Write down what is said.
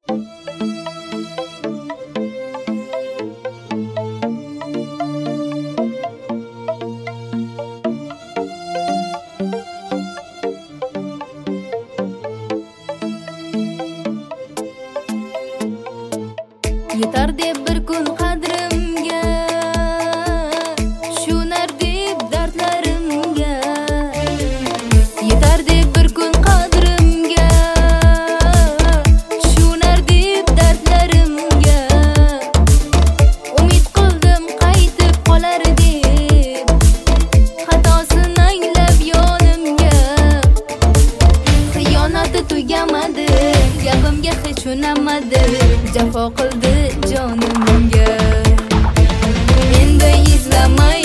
Yetar deb bir kun qadrimga, tushunar deb dardlarimga. Yetar deb bir kun qadrimga, tushunar deb dardlarimga. Umid qildim qaytib qolar deb, xatosini anglab yonimga. Xiyonati tugamadi, gapimga hech tushunamadi, jafo qildi jonimga. Endi izlamay